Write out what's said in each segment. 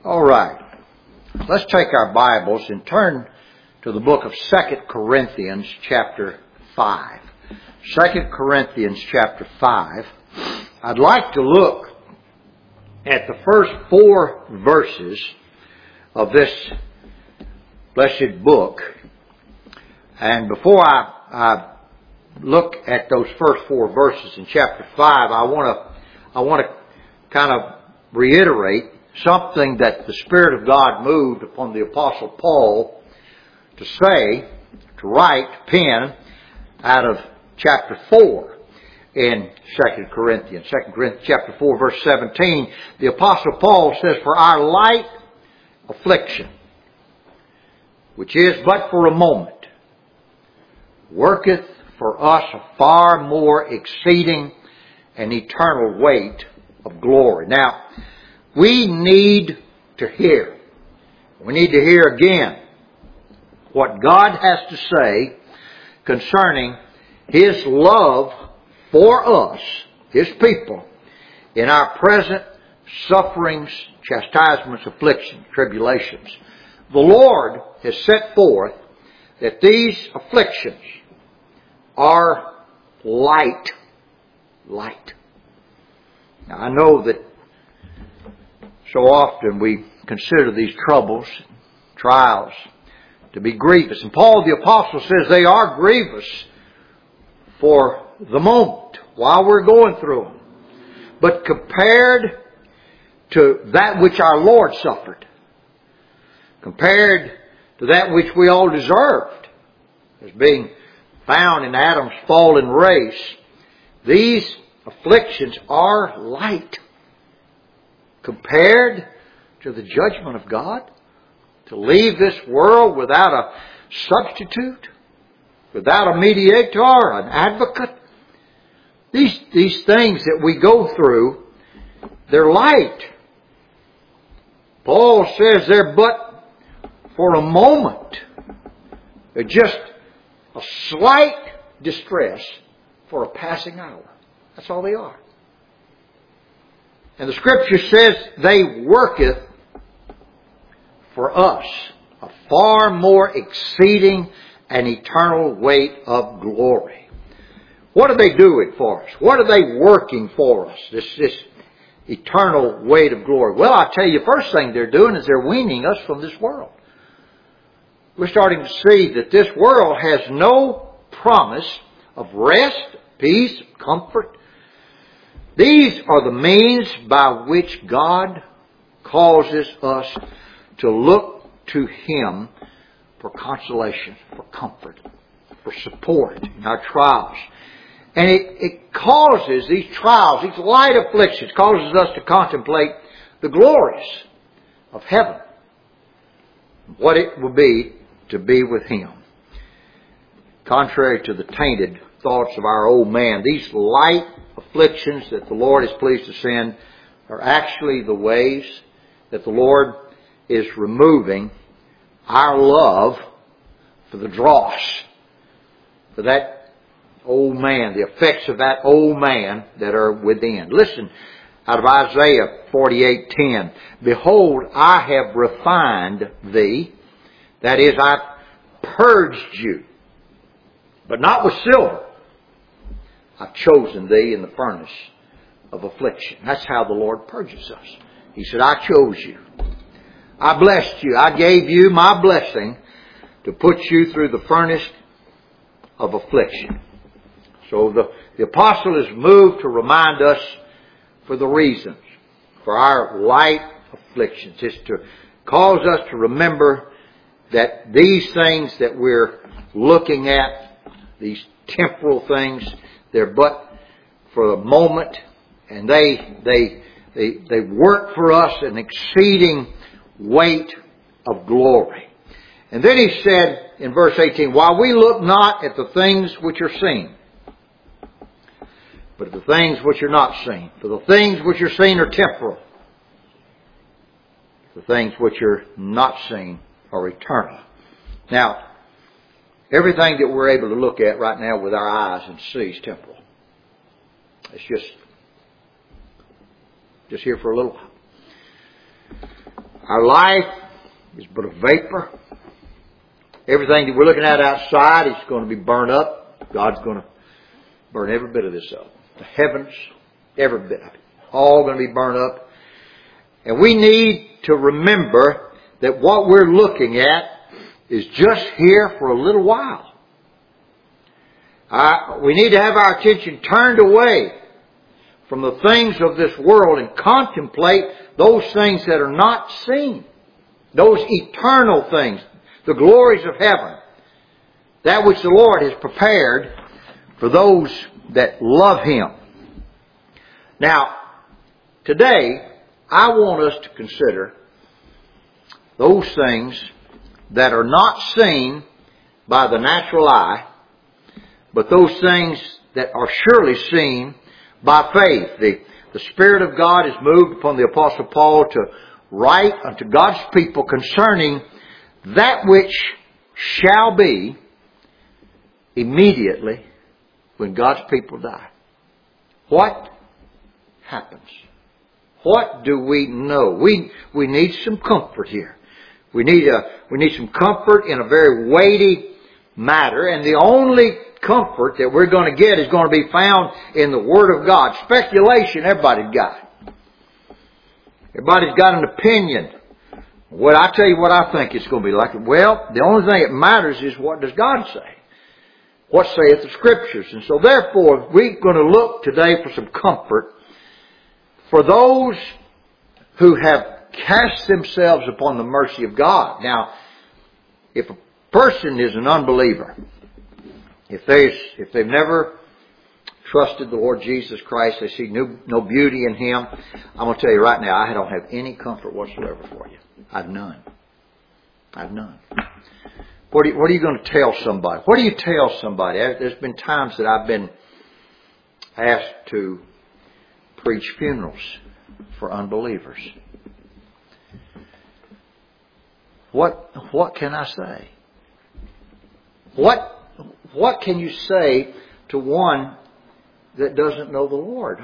All right. Let's take our Bibles and turn to the book of 2 Corinthians chapter 5. 2 Corinthians chapter 5. I'd like to look at the first 4 verses of this blessed book. And before I look at those first 4 verses in chapter 5, I want to kind of reiterate something that the Spirit of God moved upon the Apostle Paul to say, to write, to pen, out of chapter 4 in 2 Corinthians. 2 Corinthians chapter 4 verse 17, the Apostle Paul says, "For our light affliction, which is but for a moment, worketh for us a far more exceeding and eternal weight of glory." Now, we need to hear. We need to hear again what God has to say concerning His love for us, His people, in our present sufferings, chastisements, afflictions, tribulations. The Lord has set forth that these afflictions are light. Light. Now, I know that so often we consider these troubles, trials, to be grievous. And Paul the Apostle says they are grievous for the moment, while we're going through them. But compared to that which our Lord suffered, compared to that which we all deserved, as being found in Adam's fallen race, these afflictions are light. Compared to the judgment of God, to leave this world without a substitute, without a mediator, an advocate. These things that we go through, they're light. Paul says they're but for a moment. They're just a slight distress for a passing hour. That's all they are. And the Scripture says they worketh for us a far more exceeding and eternal weight of glory. What are they doing for us? What are they working for us? This eternal weight of glory. Well, I tell you, first thing they're doing is they're weaning us from this world. We're starting to see that this world has no promise of rest, peace, comfort. These are the means by which God causes us to look to Him for consolation, for comfort, for support in our trials. And it causes these trials, these light afflictions, causes us to contemplate the glories of heaven. What it will be to be with Him. Contrary to the tainted thoughts of our old man, these light afflictions that the Lord is pleased to send are actually the ways that the Lord is removing our love for the dross, for that old man, the effects of that old man that are within. Listen, out of Isaiah 48:10, "Behold, I have refined thee," that is, I've purged you, "but not with silver. I've chosen thee in the furnace of affliction." That's how the Lord purges us. He said, I chose you. I blessed you. I gave you my blessing to put you through the furnace of affliction. So the apostle is moved to remind us for the reasons for our light afflictions. It's to cause us to remember that these things that we're looking at, these temporal things, they're but for a moment, and they work for us an exceeding weight of glory. And then he said in verse 18, "While we look not at the things which are seen, but at the things which are not seen. For the things which are seen are temporal. The things which are not seen are eternal." Now, everything that we're able to look at right now with our eyes and see is temporal. It's just here for a little while. Our life is but a vapor. Everything that we're looking at outside is going to be burned up. God's going to burn every bit of this up. The heavens, every bit of it. All going to be burned up. And we need to remember that what we're looking at is just here for a little while. We need to have our attention turned away from the things of this world and contemplate those things that are not seen. Those eternal things. The glories of heaven. That which the Lord has prepared for those that love Him. Now, today, I want us to consider those things that are not seen by the natural eye, but those things that are surely seen by faith. The Spirit of God is moved upon the Apostle Paul to write unto God's people concerning that which shall be immediately when God's people die. What happens? What do we know? We need some comfort here. We need some comfort in a very weighty matter, and the only comfort that we're going to get is going to be found in the Word of God. Speculation, everybody's got. Everybody's got an opinion. Well, I tell you what I think it's going to be like. Well, the only thing that matters is what does God say? What saith the Scriptures? And so therefore, we're going to look today for some comfort for those who have cast themselves upon the mercy of God. Now, if a person is an unbeliever, if they've never trusted the Lord Jesus Christ, they see no beauty in Him, I'm going to tell you right now, I don't have any comfort whatsoever for you. I've none. What are you going to tell somebody? What do you tell somebody? There's been times that I've been asked to preach funerals for unbelievers. What can I say? What can you say to one that doesn't know the Lord?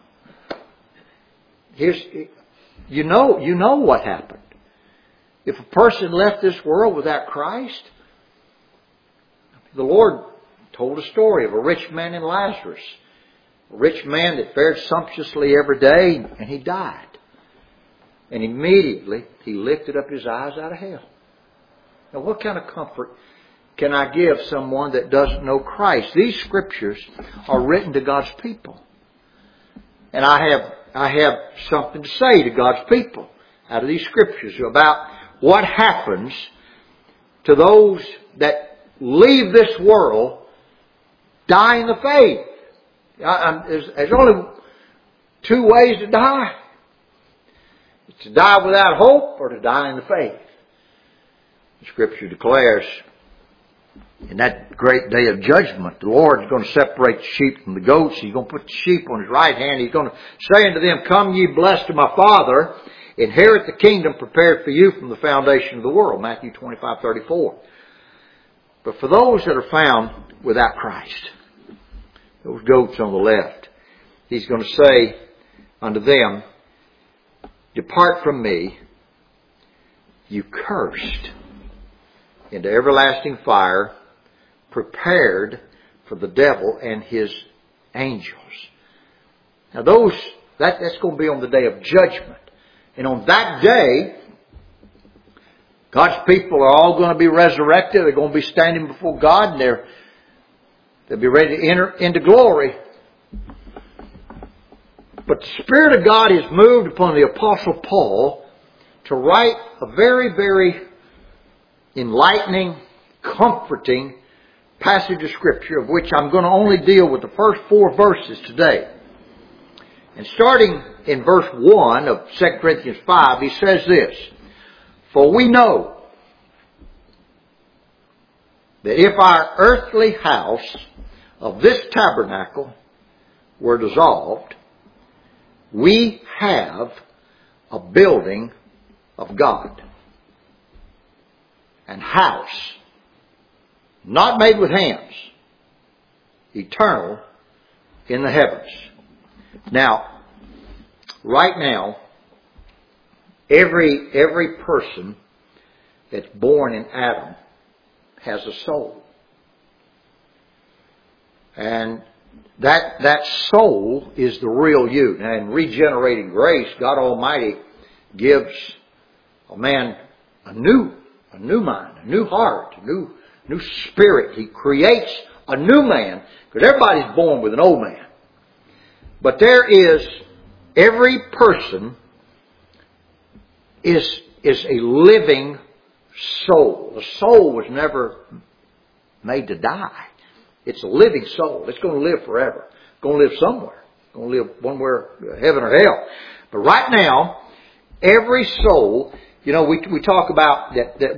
You know what happened. If a person left this world without Christ, the Lord told a story of a rich man and Lazarus. A rich man that fared sumptuously every day, and he died. And immediately he lifted up his eyes out of hell. Now, what kind of comfort can I give someone that doesn't know Christ? These Scriptures are written to God's people. And I have something to say to God's people out of these Scriptures about what happens to those that leave this world, die in the faith. There's only two ways to die. It's to die without hope or to die in the faith. The Scripture declares in that great day of judgment, the Lord is going to separate the sheep from the goats. He's going to put the sheep on His right hand. He's going to say unto them, Come ye blessed of my Father, inherit the kingdom prepared for you from the foundation of the world. Matthew 25:34. But for those that are found without Christ, those goats on the left, He's going to say unto them, Depart from me, you cursed, into everlasting fire, prepared for the devil and his angels. Now that's going to be on the day of judgment. And on that day, God's people are all going to be resurrected. They're going to be standing before God, and they'll be ready to enter into glory. But the Spirit of God is moved upon the Apostle Paul to write a very, very enlightening, comforting passage of Scripture, of which I'm going to only deal with the first 4 verses today. And starting in verse 1 of 2 Corinthians 5, he says this, For we know that if our earthly house of this tabernacle were dissolved, we have a building of God, an house not made with hands, eternal in the heavens. Now, right now, Every person that's born in Adam has a soul. And that soul is the real you. Now, in regenerating grace, God Almighty gives a man a new mind, a new heart, a new spirit. He creates a new man, because everybody's born with an old man. But every person is a living soul. The soul was never made to die. It's a living soul. It's going to live forever. It's going to live somewhere. It's going to live somewhere, heaven or hell. But right now, every soul, we talk about that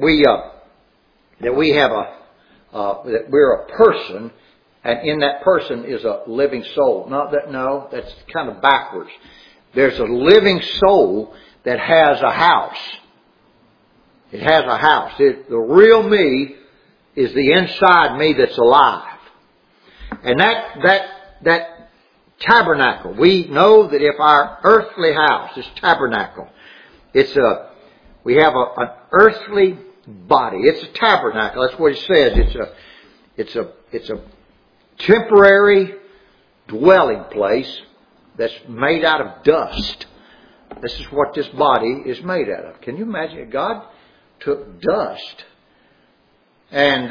we're a person, and in that person is a living soul. No, that's kind of backwards. There's a living soul that has a house. It has a house. The real me is the inside me that's alive. And that tabernacle, we know that if our earthly house, this tabernacle, we have an earthly body. It's a tabernacle. That's what it says. It's a temporary dwelling place that's made out of dust. This is what this body is made out of. Can you imagine? God took dust and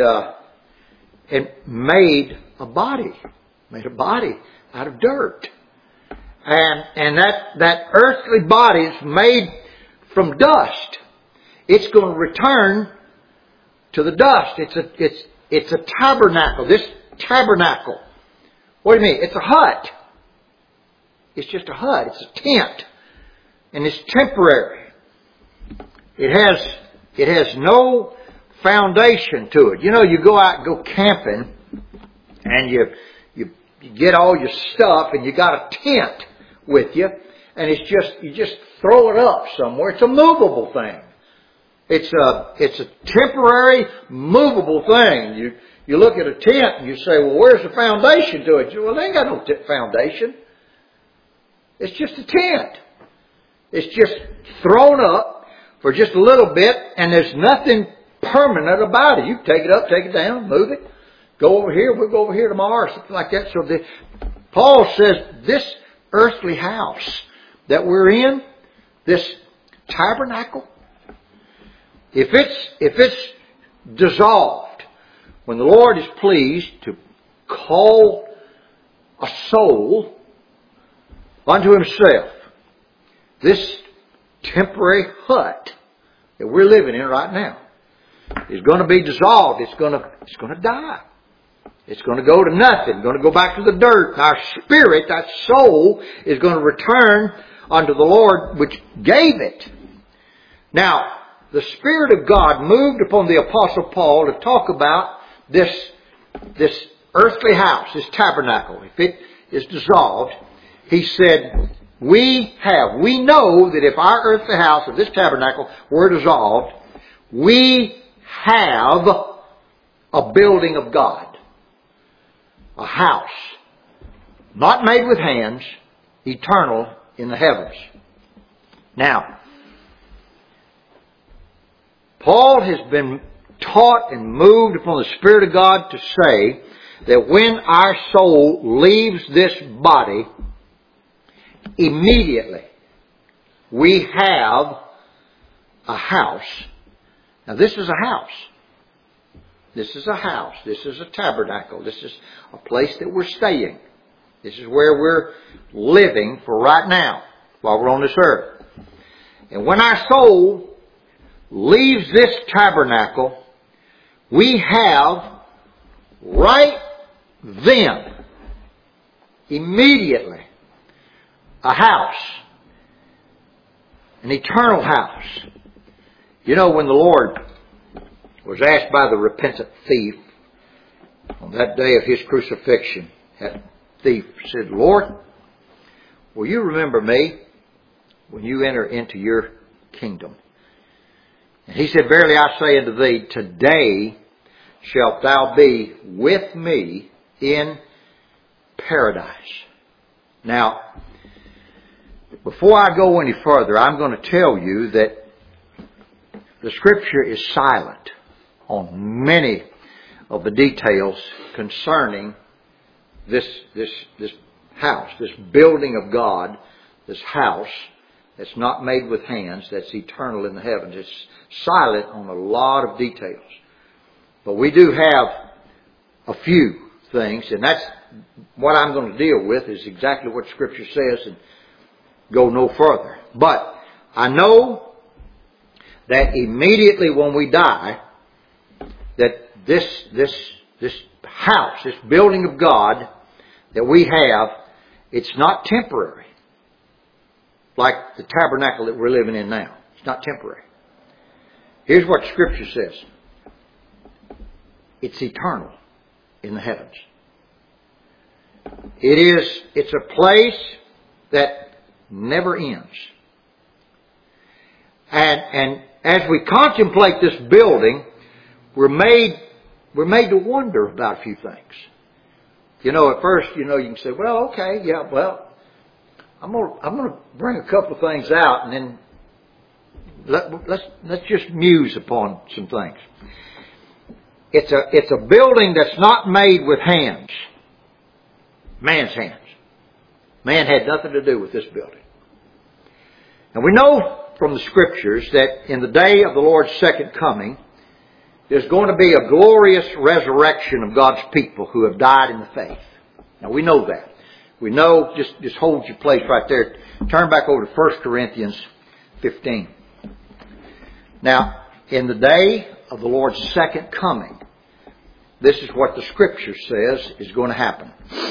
made a body out of dirt. And that earthly body is made from dust. It's going to return to the dust. It's a tabernacle. This tabernacle. What do you mean? It's a hut. It's just a hut. It's a tent. And it's temporary. It has no foundation to it. You go out and go camping, and you get all your stuff, and you got a tent with you, and you just throw it up somewhere. It's a movable thing. It's a temporary, movable thing. You look at a tent and you say, well, where's the foundation to it? Well, they ain't got no foundation. It's just a tent. It's just thrown up for just a little bit, and there's nothing permanent about it. You can take it up, take it down, move it. Go over here, we'll go over here tomorrow, or something like that. So Paul says this earthly house that we're in, this tabernacle, if it's dissolved, when the Lord is pleased to call a soul unto Himself, this temporary hut that we're living in right now is going to be dissolved. It's going to die. It's going to go to nothing. It's going to go back to the dirt. Our spirit, that soul, is going to return unto the Lord which gave it. Now, the Spirit of God moved upon the Apostle Paul to talk about this earthly house, this tabernacle. If it is dissolved, he said, we know that if our earthly house of this tabernacle were dissolved, we have a building of God. A house. Not made with hands, eternal in the heavens. Now, Paul has been taught and moved upon the Spirit of God to say that when our soul leaves this body, immediately we have a house. Now this is a house. This is a house. This is a tabernacle. This is a place that we're staying. This is where we're living for right now while we're on this earth. And when our soul leaves this tabernacle, we have right then, immediately, a house. An eternal house. When the Lord was asked by the repentant thief on that day of His crucifixion, that thief said, Lord, will you remember me when you enter into your kingdom? And He said, verily I say unto thee, today shalt thou be with me in paradise. Now, Before I go any further, I'm going to tell you that the Scripture is silent on many of the details concerning this house, this building of God, this house that's not made with hands, that's eternal in the heavens. It's silent on a lot of details. But we do have a few things, and that's what I'm going to deal with, is exactly what Scripture says, and go no further. But I know that immediately when we die, that this house, this building of God that we have, it's not temporary. Like the tabernacle that we're living in now. It's not temporary. Here's what Scripture says. It's eternal in the heavens. It's a place that never ends. And as we contemplate this building, we're made to wonder about a few things. At first, you can say, well, okay, yeah, well, I'm going to bring a couple of things out, and then let's just muse upon some things. It's a building that's not made with hands, man's hands. Man had nothing to do with this building. And we know from the Scriptures that in the day of the Lord's second coming, there's going to be a glorious resurrection of God's people who have died in the faith. Now we know that. We know, just hold your place right there. Turn back over to 1 Corinthians 15. Now, in the day of the Lord's second coming, this is what the Scripture says is going to happen.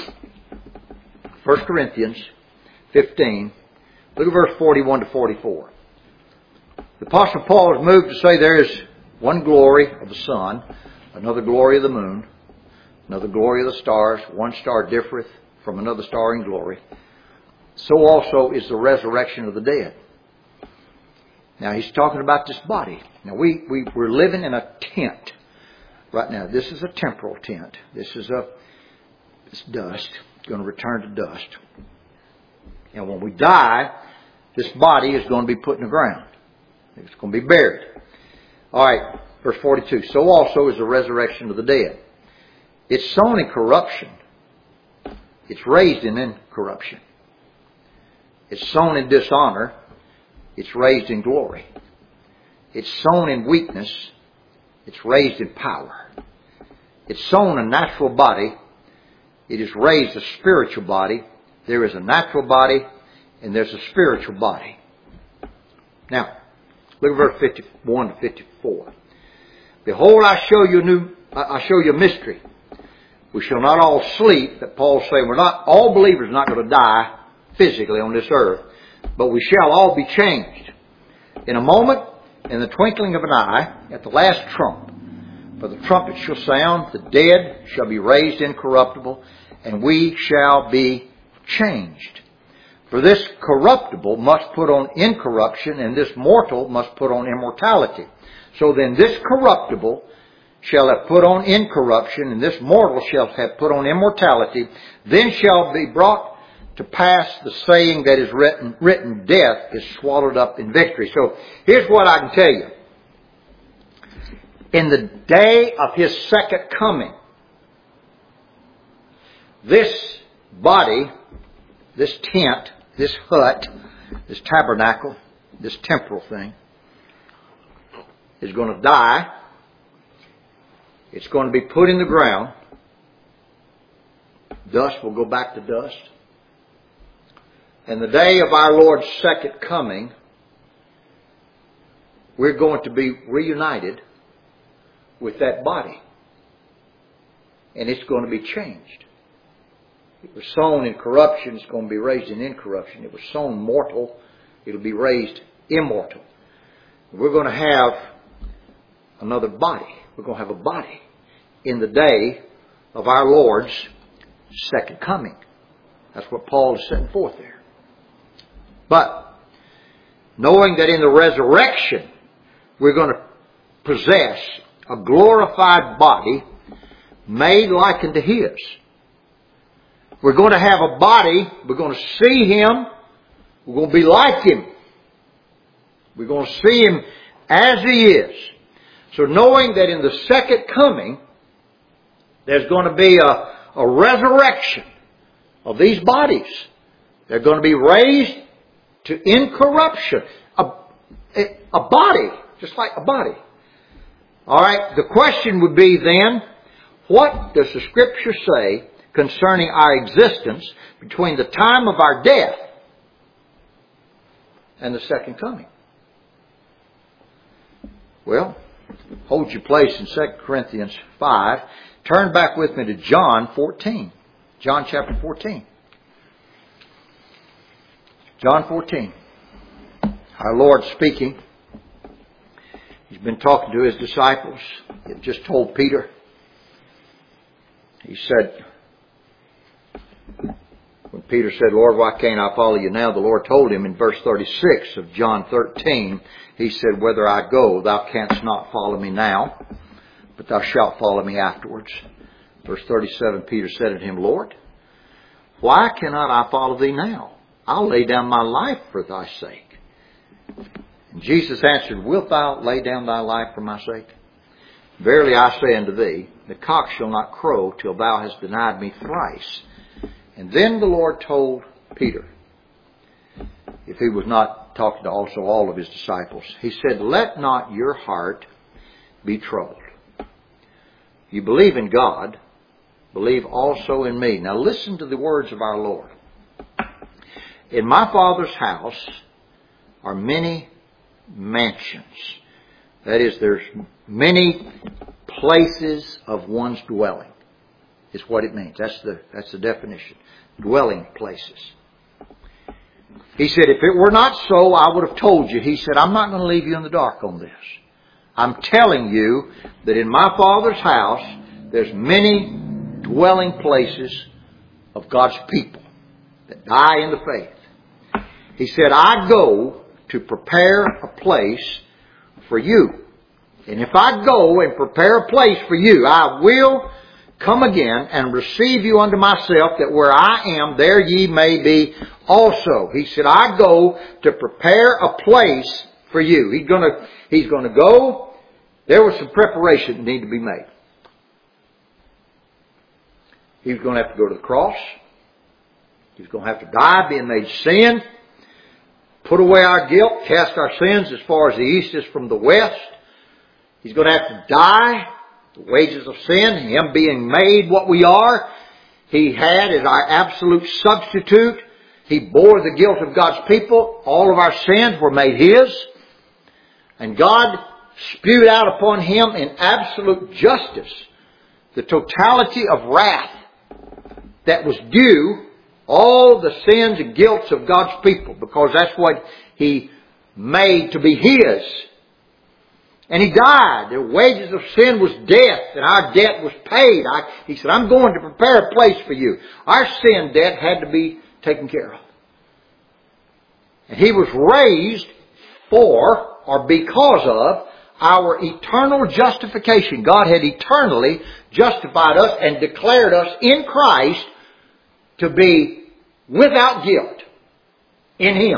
1 Corinthians 15, look at verse 41 to 44. The Apostle Paul is moved to say there is one glory of the sun, another glory of the moon, another glory of the stars. One star differeth from another star in glory. So also is the resurrection of the dead. Now he's talking about this body. Now we're living in a tent right now. This is a temporal tent. This is it's dust. It's going to return to dust. And when we die, this body is going to be put in the ground. It's going to be buried. All right, verse 42. So also is the resurrection of the dead. It's sown in corruption. It's raised in incorruption. It's sown in dishonor. It's raised in glory. It's sown in weakness. It's raised in power. It's sown a natural body. It is raised a spiritual body. There is a natural body and there's a spiritual body. Now, look at verse 51 to 54. Behold, I show you a mystery. We shall not all sleep. That Paul's saying all believers are not going to die physically on this earth, but we shall all be changed. In a moment, in the twinkling of an eye, at the last trump. For the trumpet shall sound, the dead shall be raised incorruptible, and we shall be changed. For this corruptible must put on incorruption, and this mortal must put on immortality. So then this corruptible shall have put on incorruption, and this mortal shall have put on immortality. Then shall be brought to pass the saying that is written, death is swallowed up in victory. So here's what I can tell you. In the day of His second coming, this body, this tent, this hut, this tabernacle, this temporal thing, is going to die. It's going to be put in the ground. Dust will go back to dust. And the day of our Lord's second coming, we're going to be reunited with that body. And it's going to be changed. It was sown in corruption. It's going to be raised in incorruption. It was sown mortal. It'll be raised immortal. We're going to have another body. We're going to have a body in the day of our Lord's second coming. That's what Paul is setting forth there. But knowing that in the resurrection we're going to possess a glorified body made like unto His. We're going to have a body. We're going to see Him We're going to be like Him. We're going to see Him as He is. So knowing that in the second coming, there's going to be a resurrection of these bodies. They're going to be raised to incorruption. A body, just like a body. Alright, the question would be then, what does the Scripture say concerning our existence between the time of our death and the second coming? Well, hold your place in 2 Corinthians 5. Turn back with me to John 14. John chapter 14. John 14. Our Lord speaking. He's been talking to His disciples. He had just told Peter. He said, when Peter said, Lord, why can't I follow you now? The Lord told him in verse 36 of John 13, He said, whither I go, thou canst not follow me now, but thou shalt follow me afterwards. Verse 37, Peter said unto Him, Lord, why cannot I follow thee now? I'll lay down my life for thy sake. And Jesus answered, wilt thou lay down thy life for my sake? Verily I say unto thee, the cock shall not crow till thou hast denied me thrice. And then the Lord told Peter, if he was not talking to also all of His disciples, He said, let not your heart be troubled. You believe in God, believe also in me. Now listen to the words of our Lord. In my Father's house are many mansions. That is, there's many places of one's dwelling. Is what it means. That's the definition. Dwelling places. He said, if it were not so, I would have told you. He said, I'm not going to leave you in the dark on this. I'm telling you that in my Father's house, there's many dwelling places of God's people that die in the faith. He said, I go to prepare a place for you. And if I go and prepare a place for you, I will come again and receive you unto myself, that where I am, there ye may be also. He said, I go to prepare a place for you. He's going to go. There was some preparation that needed to be made. He was going to have to go to the cross. He was going to have to die, being made sin, put away our guilt, cast our sins as far as the east is from the west. He's going to have to die. The wages of sin, Him being made what we are, He had as our absolute substitute. He bore the guilt of God's people. All of our sins were made His. And God spewed out upon Him in absolute justice the totality of wrath that was due all the sins and guilts of God's people, because that's what He made to be His. And He died. The wages of sin was death, and our debt was paid. He said, I'm going to prepare a place for you. Our sin debt had to be taken care of. And He was raised for, or because of, our eternal justification. God had eternally justified us and declared us in Christ to be without guilt in Him.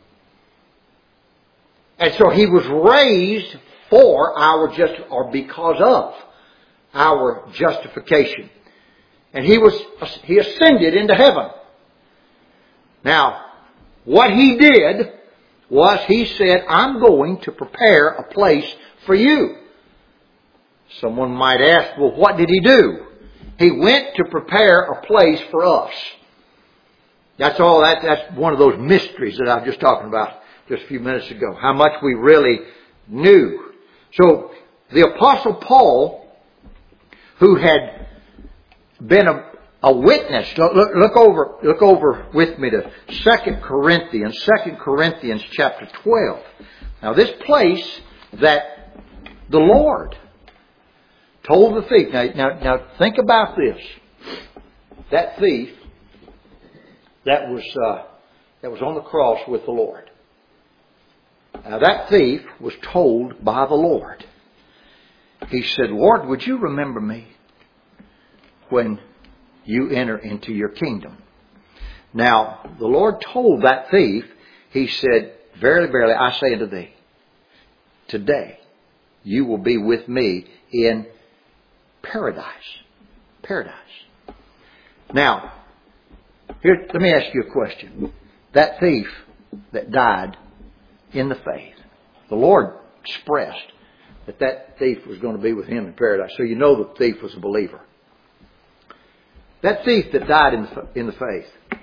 And so He was raised for our or because of our justification. And He ascended into heaven. Now, what He did was He said, I'm going to prepare a place for you. Someone might ask, well, what did He do? He went to prepare a place for us. That's all. That's one of those mysteries that I was just talking about just a few minutes ago. How much we really knew. So, the Apostle Paul, who had been a witness, look over with me to 2 Corinthians chapter 12. Now, this place that the Lord told the thief. Now think about this. That thief that was on the cross with the Lord. Now that thief was told by the Lord. He said, Lord, would you remember me when you enter into your kingdom? Now, the Lord told that thief He said, verily, verily, I say unto thee, today you will be with me in paradise. Paradise. Now, here, let me ask you a question. That thief that died in the faith, the Lord expressed that thief was going to be with Him in paradise. So you know the thief was a believer. That thief that died in the faith,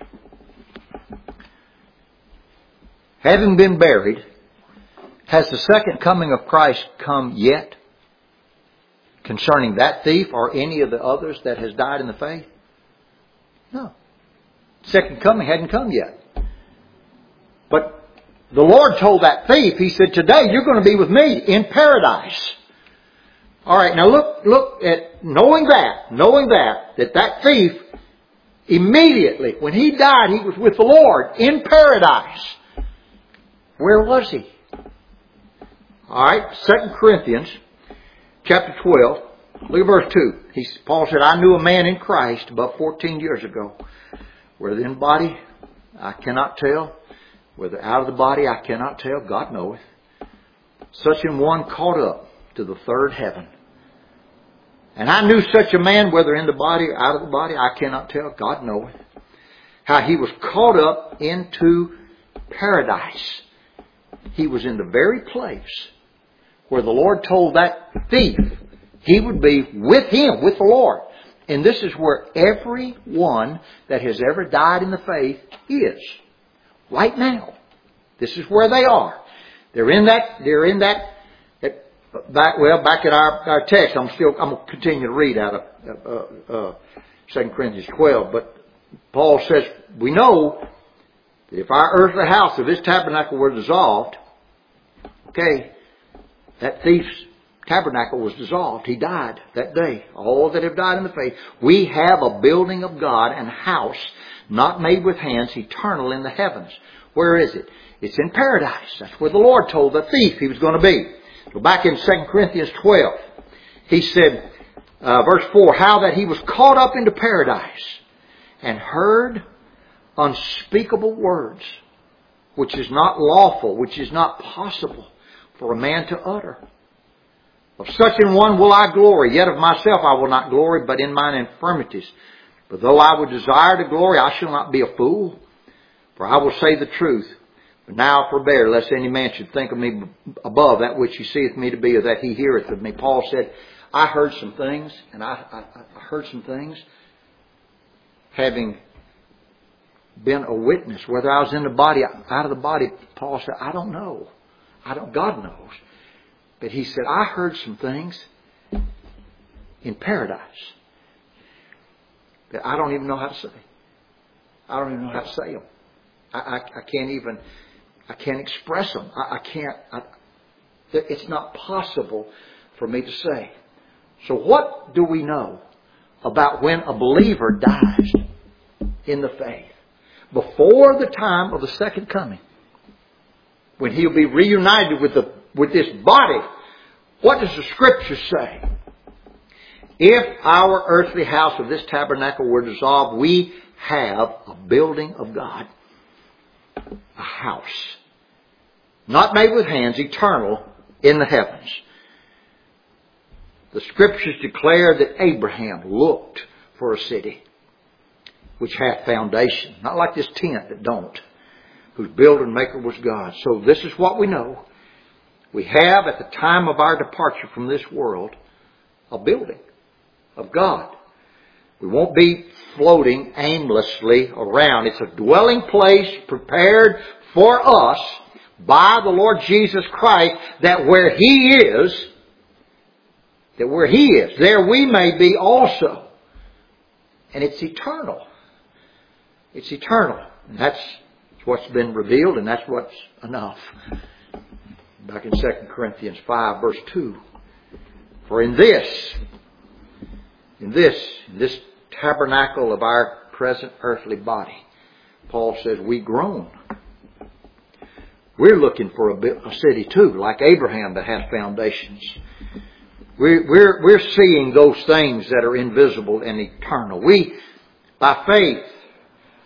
having been buried, has the second coming of Christ come yet? Concerning that thief or any of the others that has died in the faith? No. Second coming hadn't come yet. But the Lord told that thief, He said, today you're going to be with me in paradise. Alright, now look at knowing that thief immediately, when he died, he was with the Lord in paradise. Where was he? Alright, 2 Corinthians chapter 12, look at verse 2. Paul said, I knew a man in Christ about 14 years ago, whether in body, I cannot tell. Whether out of the body, I cannot tell. God knoweth. Such an one caught up to the third heaven. And I knew such a man, whether in the body or out of the body, I cannot tell. God knoweth. How he was caught up into paradise. He was in the very place where the Lord told that thief he would be with Him, with the Lord. And this is where everyone that has ever died in the faith is. Right now. This is where they are. They're in that back at our text. I'm going to continue to read out of 2 Corinthians 12. But Paul says, we know that if our earthly house of this tabernacle were dissolved, okay, that thief's tabernacle was dissolved. He died that day. All that have died in the faith. We have a building of God and house not made with hands, eternal in the heavens. Where is it? It's in paradise. That's where the Lord told the thief he was going to be. Go back in 2 Corinthians 12. He said, verse 4, how that he was caught up into paradise and heard unspeakable words, which is not lawful, which is not possible for a man to utter. Of such an one will I glory, yet of myself I will not glory, but in mine infirmities. But though I would desire to glory, I shall not be a fool, for I will say the truth. But now forbear, lest any man should think of me above that which he seeth me to be, or that he heareth of me. Paul said, I heard some things, and I heard some things, having been a witness, whether I was in the body, out of the body. Paul said, I don't know. God knows. But he said, I heard some things in paradise that I don't even know how to say. I don't even know how to say them. I can't express them. It's not possible for me to say. So what do we know about when a believer dies in the faith? Before the time of the second coming, when he'll be reunited with this body, what does the Scripture say? If our earthly house of this tabernacle were dissolved, we have a building of God, a house, not made with hands, eternal in the heavens. The Scriptures declare that Abraham looked for a city which hath foundation, not like this tent that don't, whose builder and maker was God. So this is what we know. We have, at the time of our departure from this world, a building of God. We won't be floating aimlessly around. It's a dwelling place prepared for us by the Lord Jesus Christ, that where He is, there we may be also. And it's eternal. It's eternal. And that's what's been revealed, and that's what's enough. Back in 2 Corinthians 5, verse 2. For in this tabernacle of our present earthly body, Paul says, we groan. We're looking for a city too, like Abraham, that has foundations. We're seeing those things that are invisible and eternal. We, by faith,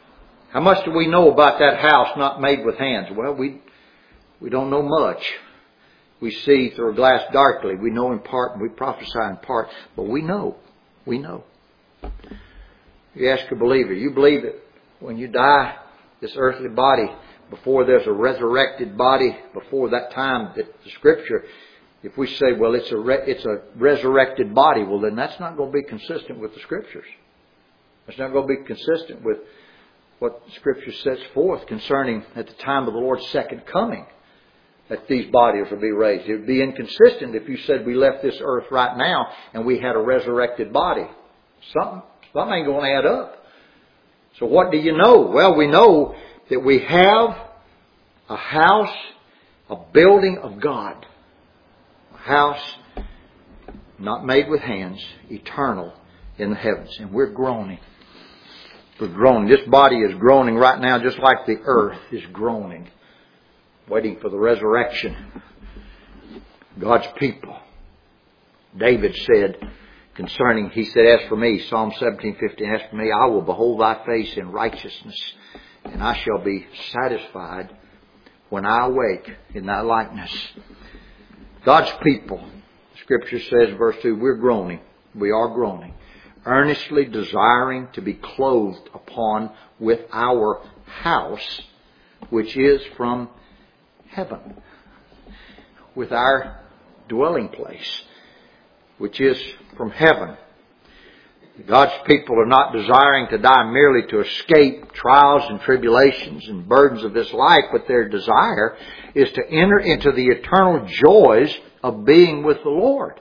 How much do we know about that house not made with hands? Well, we don't know much. We see through a glass darkly. We know in part and we prophesy in part. But we know. We know. You ask a believer, you believe that when you die, this earthly body, before there's a resurrected body, before that time that the Scripture, if we say, well, it's a resurrected body, well, then that's not going to be consistent with the Scriptures. It's not going to be consistent with what the Scripture sets forth concerning at the time of the Lord's second coming, that these bodies will be raised. It would be inconsistent if you said we left this earth right now and we had a resurrected body. Something ain't going to add up. So what do you know? Well, we know that we have a house, a building of God. A house not made with hands, eternal in the heavens. And we're groaning. We're groaning. This body is groaning right now just like the earth is groaning, waiting for the resurrection. God's people. David said concerning, he said, as for me, Psalm 17:15, as for me, I will behold thy face in righteousness, and I shall be satisfied when I awake in thy likeness. God's people, Scripture says, verse 2, we're groaning. We are groaning. Earnestly desiring to be clothed upon with our house, which is from heaven. With our dwelling place, which is from heaven. God's people are not desiring to die merely to escape trials and tribulations and burdens of this life, but their desire is to enter into the eternal joys of being with the Lord.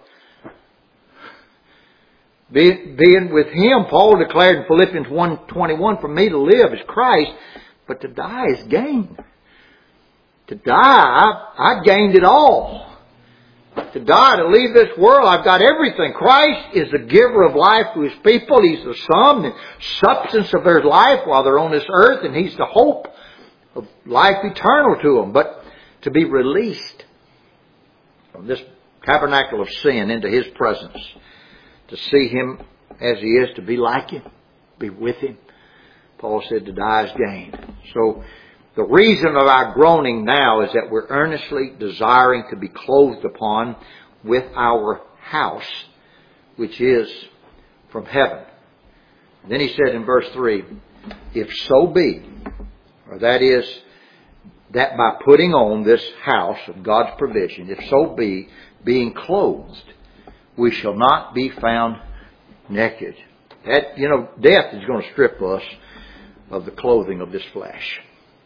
Being with Him, Paul declared in Philippians 1:21, for me to live is Christ, but to die is gain. To die, I've gained it all. To die, to leave this world, I've got everything. Christ is the giver of life to His people. He's the sum and substance of their life while they're on this earth, and He's the hope of life eternal to them. But to be released from this tabernacle of sin into His presence, to see Him as He is, to be like Him, be with Him. Paul said to die is gain. So the reason of our groaning now is that we're earnestly desiring to be clothed upon with our house, which is from heaven. And then he said in verse 3, if so be, or that is, that by putting on this house of God's provision, if so be, being clothed, we shall not be found naked. That, death is going to strip us of the clothing of this flesh.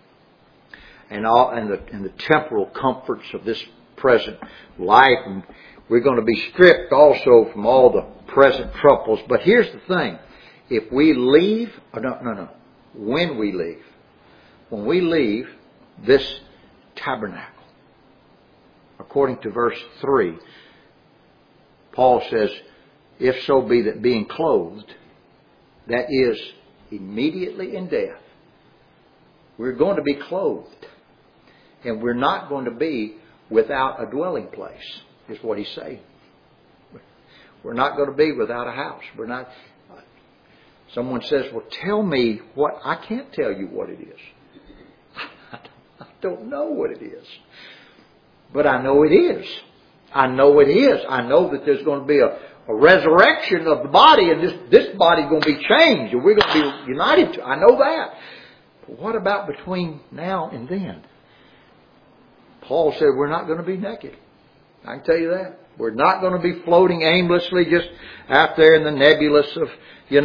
And the temporal comforts of this present life. And we're going to be stripped also from all the present troubles. But here's the thing. If we leave, when we leave this tabernacle, according to verse 3, Paul says, if so be that being clothed, that is immediately in death, we're going to be clothed. And we're not going to be without a dwelling place, is what he's saying. We're not going to be without a house. We're not. Someone says, well, tell me what. I can't tell you what it is. I don't know what it is. But I know it is. I know it is. I know that there's going to be a resurrection of the body, and this body's going to be changed, and we're going to be united to. I know that. But what about between now and then? Paul said we're not going to be naked. I can tell you that. We're not going to be floating aimlessly just out there in the nebulous of,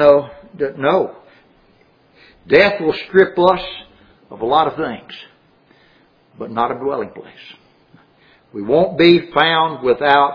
no. Death will strip us of a lot of things, but not a dwelling place. We won't be found without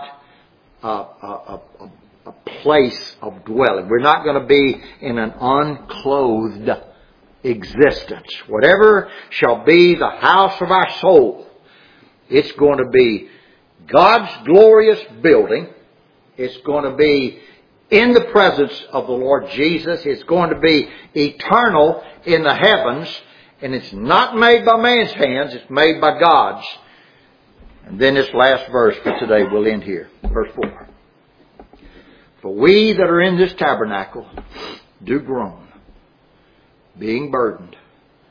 a place of dwelling. We're not going to be in an unclothed existence. Whatever shall be the house of our soul, it's going to be God's glorious building. It's going to be in the presence of the Lord Jesus. It's going to be eternal in the heavens. And it's not made by man's hands. It's made by God's. And then this last verse for today, we'll end here. Verse 4. For we that are in this tabernacle do groan, being burdened,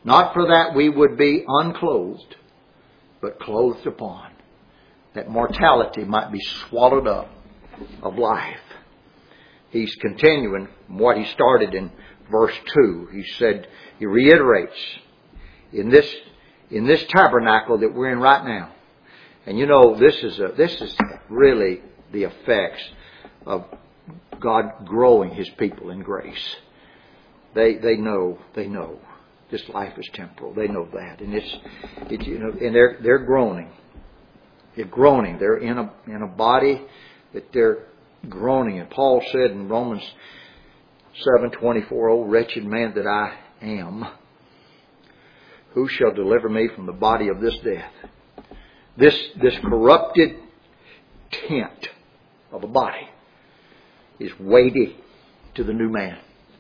Not for that we would be unclothed, but clothed upon, that mortality might be swallowed up of life. He's continuing what he started in verse 2. He said, he reiterates, in this tabernacle that we're in right now. And you know, this is really the effects of God growing His people in grace. They know this life is temporal. They know that, and and they're groaning. They're groaning. They're in a body that they're groaning. And Paul said in Romans 7:24, "O wretched man that I am, who shall deliver me from the body of this death?" This corrupted tent of a body is weighty to the new man.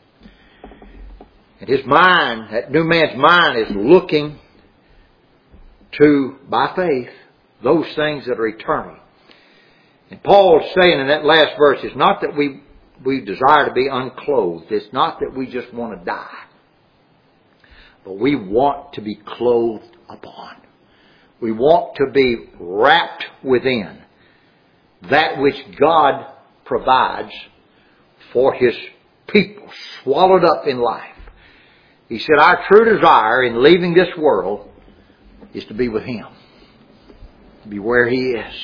And his mind, that new man's mind, is looking to, by faith, those things that are eternal. And Paul's saying in that last verse, it's not that we desire to be unclothed. It's not that we just want to die. But we want to be clothed upon. We want to be wrapped within that which God provides for His people, swallowed up in life. He said, our true desire in leaving this world is to be with Him, to be where He is.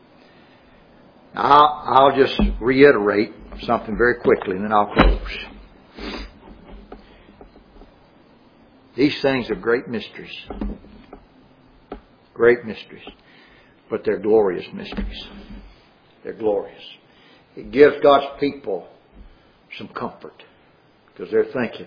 Now, I'll just reiterate something very quickly and then I'll close. These things are great mysteries. Great mysteries. But they're glorious mysteries. They're glorious. It gives God's people some comfort because they're thinking,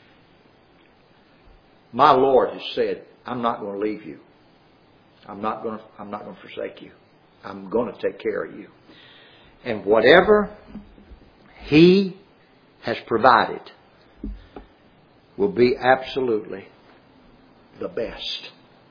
my Lord has said, I'm not going to leave you. I'm not going to forsake you. I'm going to take care of you. And whatever He has provided will be absolutely the best.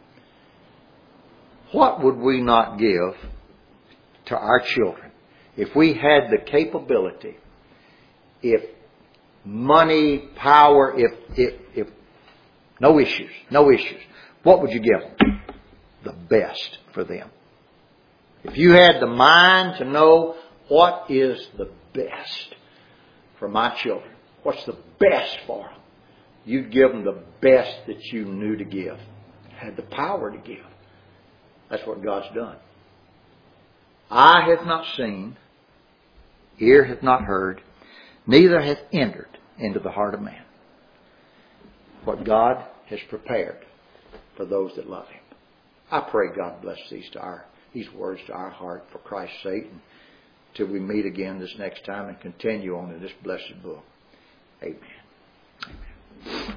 What would we not give to our children if we had the capability, if money, power, if no issues, what would you give them? The best for them. If you had the mind to know what is the best for my children, what's the best for them, you'd give them the best that you knew to give, had the power to give. That's what God's done. Eye hath not seen, ear hath not heard, neither hath entered into the heart of man what God has prepared for those that love Him. I pray God bless these words to our heart for Christ's sake, until we meet again this next time and continue on in this blessed book. Amen. Amen.